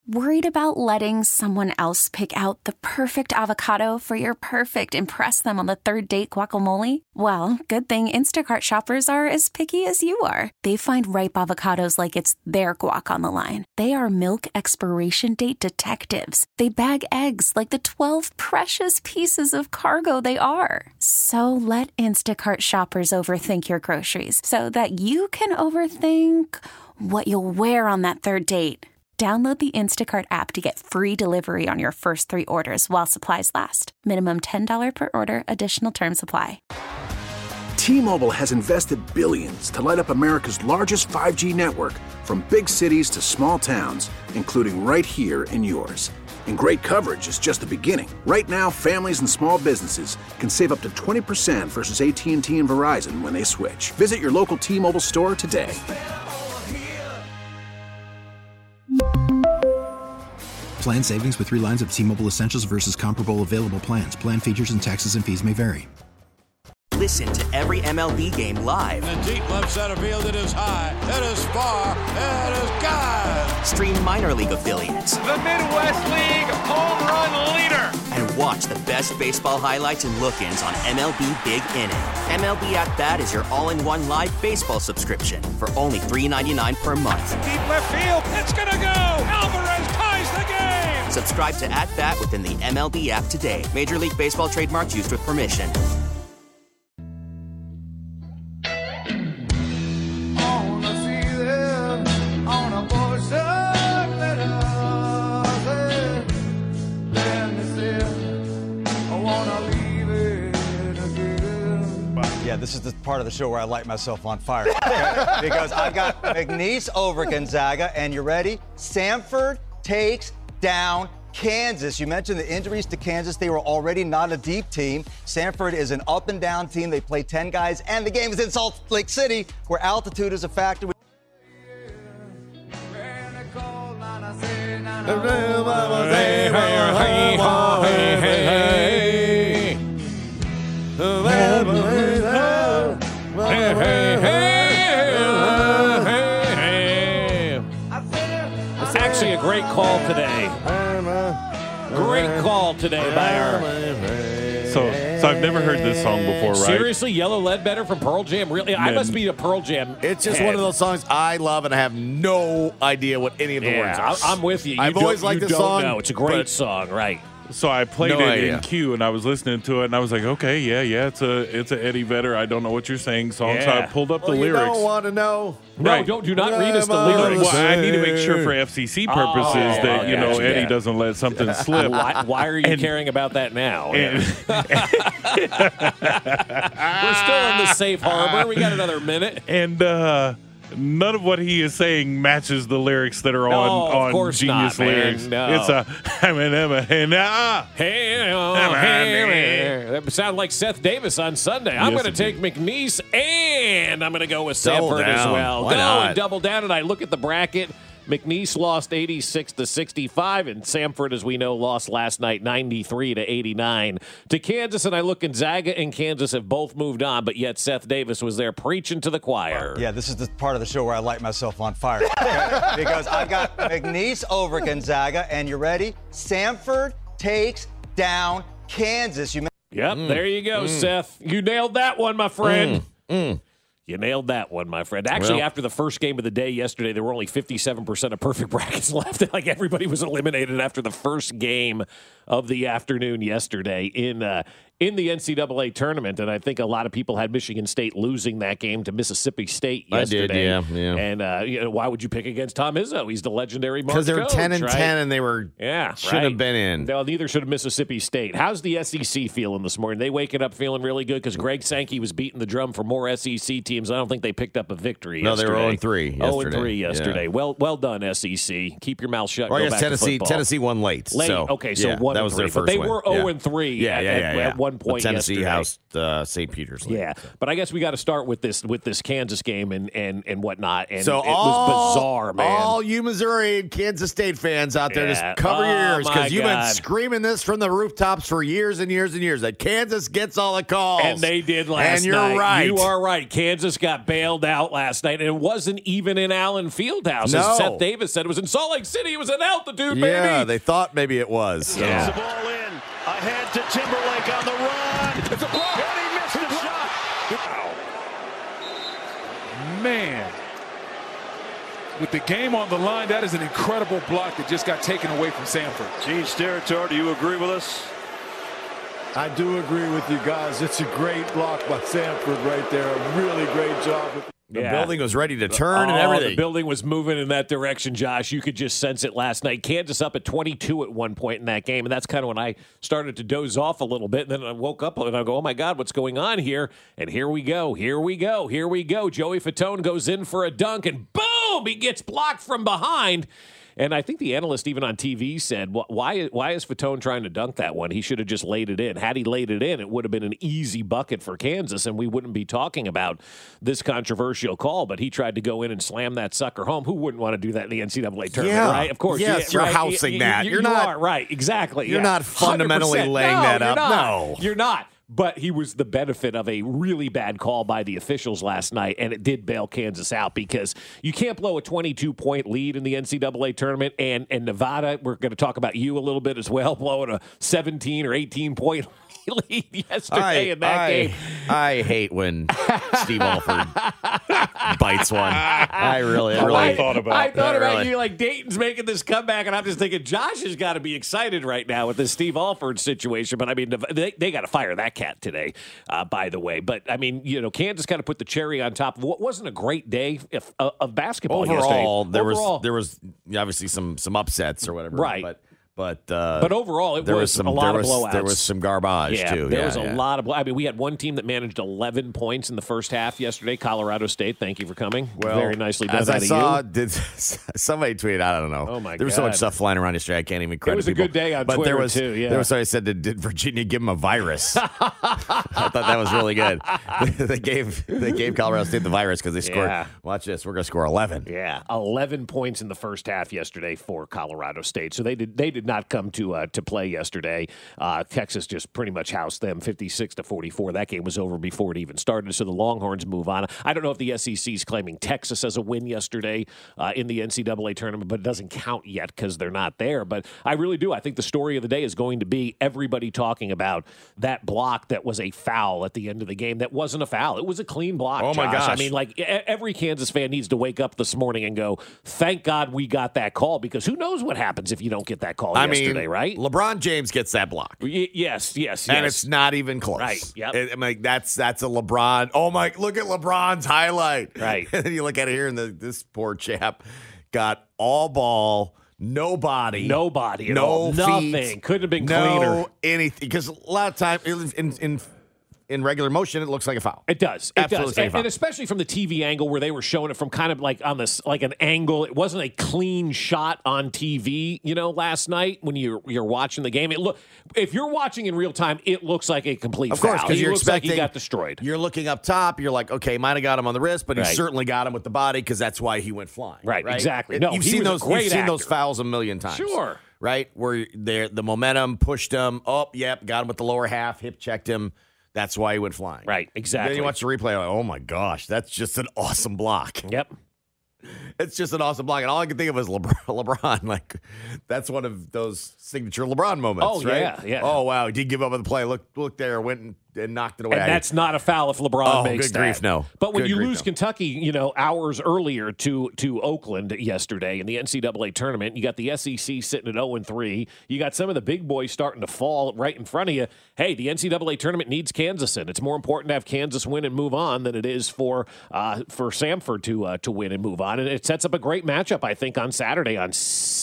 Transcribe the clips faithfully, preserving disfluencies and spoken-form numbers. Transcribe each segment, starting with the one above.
Worried about letting someone else pick out the perfect avocado for your perfect impress them on the third date guacamole? Well, good thing Instacart shoppers are as picky as you are. They find ripe avocados like it's their guac on the line. They are milk expiration date detectives. They bag eggs like the twelve precious pieces of cargo they are. So let Instacart shoppers overthink your groceries so that you can overthink what you'll wear on that third date. Download the Instacart app to get free delivery on your first three orders while supplies last. Minimum ten dollars per order. Additional terms apply. T-Mobile has invested billions to light up America's largest five G network, from big cities to small towns, including right here in yours. And great coverage is just the beginning. Right now, families and small businesses can save up to twenty percent versus A T and T and Verizon when they switch. Visit your local T-Mobile store today. Plan savings with three lines of T-Mobile Essentials versus comparable available plans. Plan features and taxes and fees may vary. Listen to every M L B game live. In the deep left center field, it is high, it is far, it is gone. Stream minor league affiliates. The Midwest League home run leader. And watch the best baseball highlights and look-ins on M L B Big Inning. M L B At Bat is your all-in-one live baseball subscription for only three dollars and ninety-nine cents per month. Deep left field, it's gonna go. Alvarez ties the game. Subscribe to At Bat within the M L B app today. Major League Baseball trademarks used with permission. Yeah, this is the part of the show where I light myself on fire. Because I've got McNeese over Gonzaga, and you ready? Samford takes down Kansas. You mentioned the injuries to Kansas. They were already not a deep team. Samford is an up-and-down team. They play ten guys, and the game is in Salt Lake City, where altitude is a factor. It's actually a great call today. Great call today by our. So, so I've never heard this song before, right? Seriously, Yellow Ledbetter from Pearl Jam. Really, I must be a Pearl Jam. It's just head. one of those songs I love, and I have no idea what any of the yeah, words are. I'm with you. you I've always liked the this song. No, it's a great song, right? So I played No it idea. in Q, and I was listening to it, and I was like, okay, yeah, yeah, it's a it's a Eddie Vedder, I don't know what you're saying song. Yeah. So I pulled up well, the you lyrics. don't want to know. No, Right. don't do not read us the lyrics. Well, I need to make sure for F C C purposes Oh, that, you know, gotcha, Eddie yeah. doesn't let something slip. Why, why are you And- caring about that now? and- We're still in the safe harbor. We got another minute. And uh, none of what he is saying matches the lyrics that are No, on, of on course Genius not, man. lyrics. No. It's a I'm an Emma and ah. Hey, oh, hey, that sound like Seth Davis on Sunday. I'm Yes, going to it take McNeese, and I'm going to go with Double Samford as down. well. Why go not? and double down, and I look at the bracket. McNeese lost eighty-six to sixty-five, and Samford, as we know, lost last night ninety-three to eighty-nine to Kansas. And I look, Gonzaga and Kansas have both moved on, but yet Seth Davis was there preaching to the choir. Yeah, this is the part of the show where I light myself on fire. Because I've got McNeese over Gonzaga, and you ready? Samford takes down Kansas. You Yep, mm. there you go, mm. Seth. You nailed that one, my friend. Mm. Mm. You nailed that one, my friend. Actually, well, after the first game of the day yesterday, there were only fifty-seven percent of perfect brackets left. Like, everybody was eliminated after the first game of the afternoon yesterday in uh, in the N C double A tournament. And I think a lot of people had Michigan State losing that game to Mississippi State yesterday. I did, yeah. yeah. And uh, you know, why would you pick against Tom Izzo? He's the legendary Mark Because they were coach, ten and right? ten, and they were yeah, should right. have been in. No, neither should have Mississippi State. How's the S E C feeling this morning? They waking up feeling really good because Greg Sankey was beating the drum for more S E C teams. I don't think they picked up a victory. No, yesterday. they were oh and three yesterday. oh and three yesterday. Yeah. Well, well done, S E C. Keep your mouth shut. Well, Go I guess back Tennessee to football. Tennessee won late. Late. So, okay, so yeah, one that and was three. their But first they win. were yeah. oh and three Yeah, at, yeah, at, yeah, yeah. at one one point the Tennessee yesterday. housed uh, Saint Peter's. Yeah, but I guess we got to start with this with this Kansas game and and and whatnot. And so it all, was bizarre, man. All you Missouri and Kansas State fans out there, Yeah. just cover Oh, your ears my because you've God. been screaming this from the rooftops for years and years and years that Kansas gets all the calls. And they did last And you're night. right. You are right. Kansas got bailed out last night, and it wasn't even in Allen Fieldhouse. No. As Seth Davis said, it was in Salt Lake City. It was in altitude, baby. Yeah, they thought maybe it was. Yeah. The ball in. Ahead to Timberlake on the run. It's a block. And he missed the shot. Man, with the game on the line, that is an incredible block that just got taken away from Samford. Gene Steratore, do you agree with us? I do agree with you guys. It's a great block by Samford right there. A really great job. The Yeah. building was ready to turn oh, and everything. The building was moving in that direction, Josh. You could just sense it last night. Kansas up at twenty-two at one point in that game, and that's kind of when I started to doze off a little bit. And then I woke up and I go, oh, my God, what's going on here? And here we go. Here we go. Here we go. Joey Fatone goes in for a dunk, and boom, he gets blocked from behind. And I think the analyst even on T V said, why, why is Fatone trying to dunk that one? He should have just laid it in. Had he laid it in, it would have been an easy bucket for Kansas, and we wouldn't be talking about this controversial call. But he tried to go in and slam that sucker home. Who wouldn't want to do that in the N C double A tournament, Yeah. right? Of course. Yes, yeah, you're right. housing You- that. you- You're you not- are, right, exactly. you're yeah. not fundamentally one hundred percent. laying No, that you're up. not. No. You're not. But he was the benefit of a really bad call by the officials last night, and it did bail Kansas out because you can't blow a twenty-two point lead in the N C double A tournament, and, and Nevada, we're going to talk about you a little bit as well, blowing a seventeen or eighteen point lead yesterday I, in that I, game. I hate when Steve Alford bites one. I really, I really I thought about I thought I about really. you like Dayton's making this comeback, and I'm just thinking Josh has got to be excited right now with this Steve Alford situation. But I mean, they, they got to fire that cat today, uh, by the way. But I mean, you know, Kansas kind of put the cherry on top of what wasn't a great day of, of basketball Overall, yesterday. there Overall, was there was obviously some some upsets or whatever, Right. But but uh, But overall, it there was, was some a lot there of was, blowouts. There was some garbage yeah, too. There yeah, was a yeah. lot of. I mean, we had one team that managed eleven points in the first half yesterday. Colorado State. Thank you for coming. Well, very nicely done as out I of saw, you. did somebody tweeted? I don't know. Oh, my There was so God. much stuff flying around yesterday. I can't even credit. It was a people. good day on but Twitter, there was, too, yeah. There was somebody said, did, did Virginia give them a virus? I thought that was really good. they gave they gave Colorado State the virus because they scored. Yeah. Watch this. We're going to score eleven. Yeah, eleven points in the first half yesterday for Colorado State. So they did they did not come to uh, to play yesterday. Uh, Texas just pretty much housed them fifty-six to forty-four. That game was over before it even started. So the Longhorns move on. I don't know if the S E C is claiming Texas as a win yesterday uh, in the N C double A tournament, but it doesn't count yet because they're not there. But I really do. I think the story of the day is going to be everybody talking about that block that was a foul at the end of the game. That wasn't a foul. It was a clean block. Oh, my Josh. I gosh. mean, like e- every Kansas fan needs to wake up this morning and go, thank God we got that call, because who knows what happens if you don't get that call I yesterday, mean, right? LeBron James gets that block. Y- yes, yes, And yes. it's not even close. Right, yep. It- I'm like, that's that's a LeBron. Oh my! Look at LeBron's highlight. Right. And then you look at it here, and the, this poor chap got all ball, no body, No body at no all. feet, Nothing. Couldn't have been no cleaner. anything. Because a lot of time in in in regular motion, it looks like a foul. It does. It Absolutely does. like a And, foul. and especially from the T V angle where they were showing it from kind of like on this, like an angle. It wasn't a clean shot on T V, you know, last night when you're you're watching the game. It look if you're watching in real time, it looks like a complete Of course, foul. because It you're looks expecting like he got destroyed. You're looking up top. You're like, okay, might have got him on the wrist, but he Right. certainly got him with the body because that's why he went flying. Right, exactly. No, you've he seen was a those. great You've seen those actor. fouls a million times. Sure. Right, where there the momentum pushed him up. Yep, got him with the lower half, hip checked him. That's why he went flying. Right, exactly. Then you watch the replay, like, oh my gosh, that's just an awesome block. Yep. It's just an awesome block. And all I could think of was LeBron. LeBron. Like, that's one of those signature LeBron moments, Oh, right? yeah, yeah. Oh, wow. He did give up on the play. Look, look there, went and, and knocked it away. And that's not a foul if LeBron Oh, makes good that. grief, no. But when Good you grief, lose no. Kentucky, you know, hours earlier to to Oakland yesterday in the N C double A tournament, you got the S E C sitting at oh and three. You got some of the big boys starting to fall right in front of you. Hey, the N C double A tournament needs Kansas in. It's more important to have Kansas win and move on than it is for uh, for Samford to uh, to win and move on. And it sets up a great matchup, I think, on Saturday on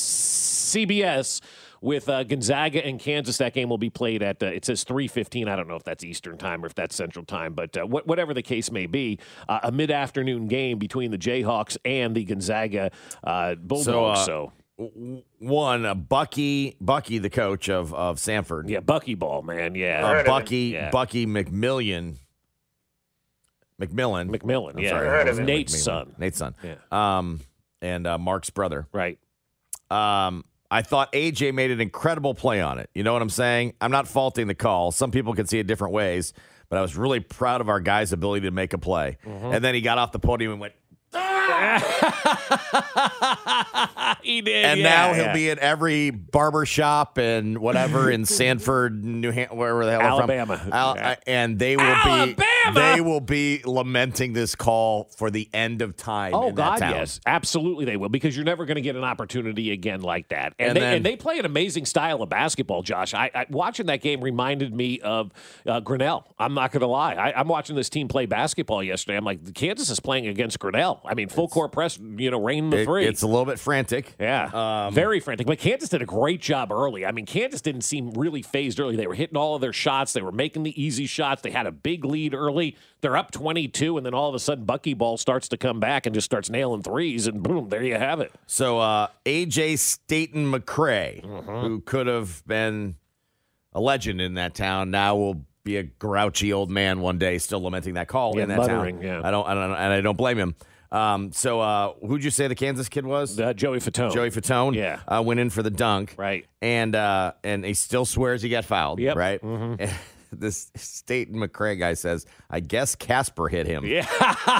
C B S. With uh, Gonzaga and Kansas, that game will be played at, uh, it says three fifteen. I don't know if that's Eastern time or if that's Central time, but uh, wh- whatever the case may be, uh, a mid-afternoon game between the Jayhawks and the Gonzaga uh, Bulldogs. So, uh, So, one, uh, Bucky, Bucky, the coach of, of Samford. Yeah, Bucky Ball, man. Yeah. Uh, Bucky, yeah. Bucky McMillian. McMillan. McMillan, I'm yeah. sorry. Heard of Nate's McMillan. son. Nate's son. Yeah. Um, and uh, Mark's brother. Right. Um, I thought A J made an incredible play on it. You know what I'm saying? I'm not faulting the call. Some people can see it different ways, but I was really proud of our guy's ability to make a play. Mm-hmm. And then he got off the podium and went, he did, and yeah, now he'll yeah. be at every barber shop and whatever in Sanford, New Hampshire, wherever the hell Alabama. I'm from. Al- Yeah. and they will Alabama! be they will be lamenting this call for the end of time. Oh in that God, town. yes, absolutely they will, because you're never going to get an opportunity again like that. And, And they, then- and they play an amazing style of basketball, Josh. I, I watching that game reminded me of uh, Grinnell. I'm not going to lie. I, I'm watching this team play basketball yesterday. I'm like, Kansas is playing against Grinnell. I mean, full court press, you know, rain the It- three. it's a little bit frantic. Yeah, Um, very frantic. But Kansas did a great job early. I mean, Kansas didn't seem really phased early. They were hitting all of their shots. They were making the easy shots. They had a big lead early. They're up twenty-two, and then all of a sudden, Bucky Ball starts to come back and just starts nailing threes, and boom, there you have it. So uh, A J Staten McCray, Mm-hmm. who could have been a legend in that town, now will be a grouchy old man one day, still lamenting that call Yeah, in that muttering, town. yeah. I don't, I don't, and I don't blame him. Um, so uh, who'd you say the Kansas kid was? Uh, Joey Fatone. Joey Fatone. Yeah. uh, went in for the dunk. Right. And uh, and he still swears he got fouled. Yep. Right. Mhm. This Staten McCray guy says, "I guess Casper hit him." Yeah.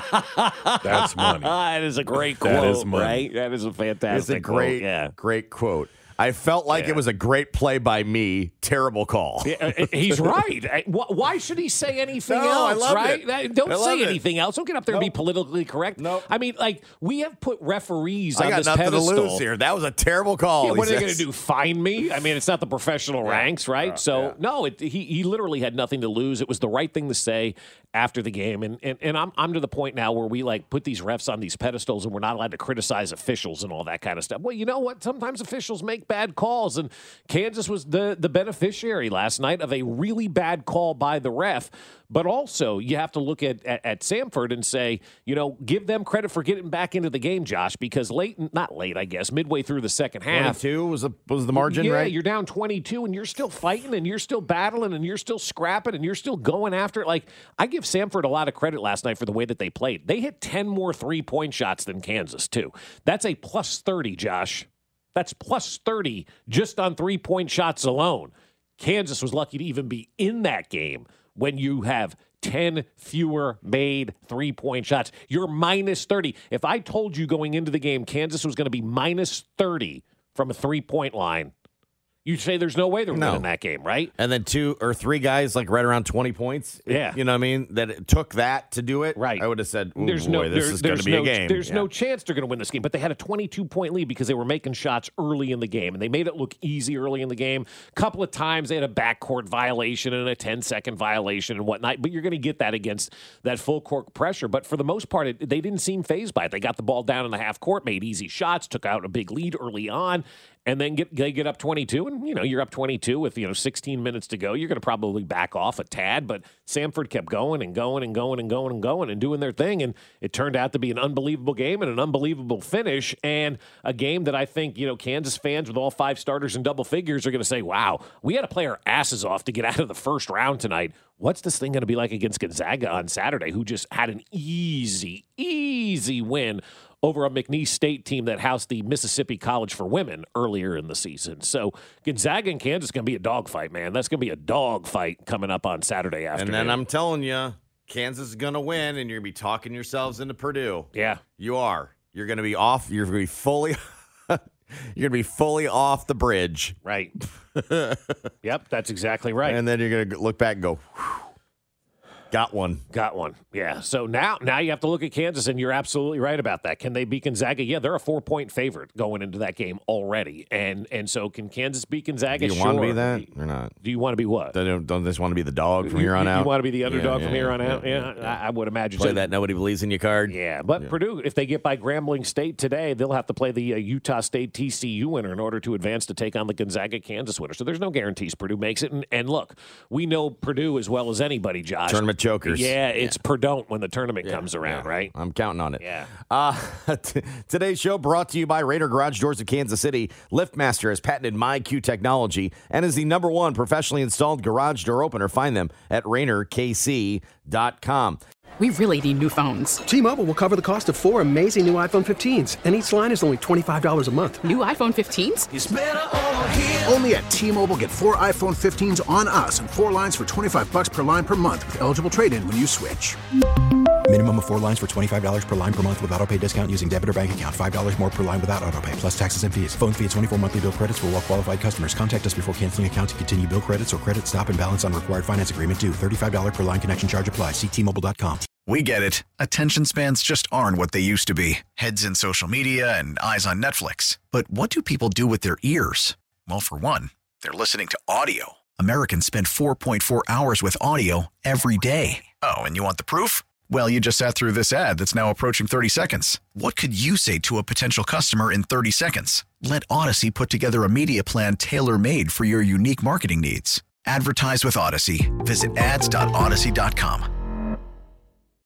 That's money. That is a great quote, That is money. right? That is a fantastic It's a great, quote. Yeah. great quote. I felt like Yeah. it was a great play by me. Terrible call. Yeah, uh, he's right. I- wh- Why should he say anything No, I else, loved right? it. That- Don't I say loved it. anything else. Don't get up there and be Nope. politically correct. Nope. I mean, like, we have put referees I on got this nothing pedestal. to lose here. That was a terrible call. Yeah, he what are they going says. to do? Fine me? I mean, it's not the professional ranks, right? so, no, it, he he literally had nothing to lose. It was the right thing to say after the game. And and, and I'm, I'm to the point now where we, like, put these refs on these pedestals and we're not allowed to criticize officials and all that kind of stuff. Well, you know what? Sometimes officials make bad calls. And Kansas was the, the beneficiary last night of a really bad call by the ref. But also, you have to look at, at, at Samford and say, you know, give them credit for getting back into the game, Josh, because late, not late, I guess, midway through the second half. twenty-two was the was the margin, yeah, right? you're down twenty-two and you're still fighting and you're still battling and you're still scrapping and you're still going after it. Like, I give Samford a lot of credit last night for the way that they played. They hit ten more three-point shots than Kansas, too. That's a plus thirty, Josh. That's plus thirty just on three-point shots alone. Kansas was lucky to even be in that game when you have ten fewer made three-point shots. You're minus thirty. If I told you going into the game Kansas was going to be minus thirty from a three-point line, you'd say there's no way they're No. winning that game, right? And then two or three guys like right around twenty points. Yeah. You know what I mean? That it took that to do it. Right. I would have said, "Ooh, There's boy, no, this there- is going there's to be no, a game. There's Yeah. no chance they're going to win this game. But they had a twenty-two point lead because they were making shots early in the game, and they made it look easy early in the game. A couple of times they had a backcourt violation and a ten-second violation and whatnot. But you're going to get that against that full court pressure. But for the most part, it, they didn't seem fazed by it. They got the ball down in the half court, made easy shots, took out a big lead early on, and then get they get up twenty-two, and you know you're up twenty-two with you know sixteen minutes to go. You're going to probably back off a tad, but Samford kept going and going and going and going and going and doing their thing, and it turned out to be an unbelievable game and an unbelievable finish, and a game that I think you know Kansas fans with all five starters in double figures are going to say, "Wow, we had to play our asses off to get out of the first round tonight." What's this thing going to be like against Gonzaga on Saturday, who just had an easy, easy win over a McNeese State team that housed the Mississippi College for Women earlier in the season? So Gonzaga and Kansas is going to be a dogfight, man. That's going to be a dogfight coming up on Saturday afternoon. And then I'm telling you, Kansas is going to win, and you're going to be talking yourselves into Purdue. Yeah. You are. You're going to be off. You're going to be fully. You're going to be fully off the bridge. Right. Yep, that's exactly right. And then you're going to look back and go, whew, got one. Got one. Yeah. So now now you have to look at Kansas, and you're absolutely right about that. Can they beat Gonzaga? Yeah, they're a four-point favorite going into that game already. And and so can Kansas beat Gonzaga? Do you sure. want to be that or not? Do you want to be what? They don't, don't just want to be the dog from You- here on you, out? You want to be the underdog Yeah, from yeah, here on yeah, out? yeah, Yeah, I, I would imagine. Play so. that nobody believes in you card. Yeah, but Purdue, if they get by Grambling State today, they'll have to play the uh, Utah State T C U winner in order to advance to take on the Gonzaga Kansas winner. So there's no guarantees Purdue makes it. And, and look, we know Purdue as well as anybody, Josh. Tournament chokers. Yeah, it's yeah. per don't when the tournament yeah. comes around, yeah. right? I'm counting on it. Yeah. Uh, t- today's show brought to you by Raider Garage Doors of Kansas City. LiftMaster has patented MyQ technology and is the number one professionally installed garage door opener. Find them at Rainer K C dot com. We really need new phones. T-Mobile will cover the cost of four amazing new iPhone fifteens, and each line is only twenty-five dollars a month. New iPhone fifteens? It's better over here. Only at T-Mobile, get four iPhone fifteens on us and four lines for twenty-five dollars per line per month with eligible trade-in when you switch. Minimum of four lines for twenty-five dollars per line per month with autopay discount using debit or bank account. five dollars more per line without autopay, plus taxes and fees. Phone fee at twenty-four monthly bill credits for well-qualified customers. Contact us before canceling account to continue bill credits or credit stop and balance on required finance agreement due. thirty-five dollars per line connection charge applies. See T Mobile dot com. We get it. Attention spans just aren't what they used to be. Heads in social media and eyes on Netflix. But what do people do with their ears? Well, for one, they're listening to audio. Americans spend four point four hours with audio every day. Oh, and you want the proof? Well, you just sat through this ad that's now approaching thirty seconds. What could you say to a potential customer in thirty seconds? Let Odyssey put together a media plan tailor-made for your unique marketing needs. Advertise with Odyssey. Visit ads dot odyssey dot com.